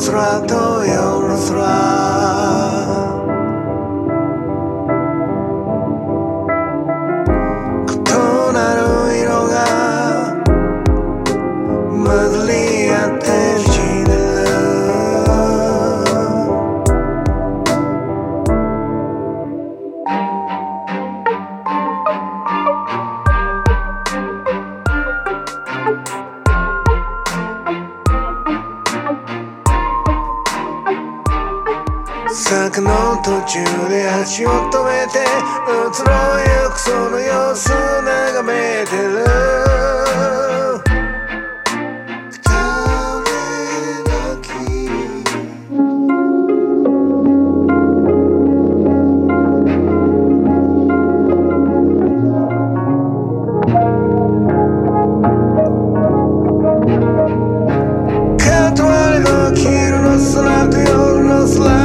空と夜の空異なる色が混ざり合って死んでる坂の途中で足を止めて移ろいゆくその様子を眺めてるカート割りの黄色の空と夜の空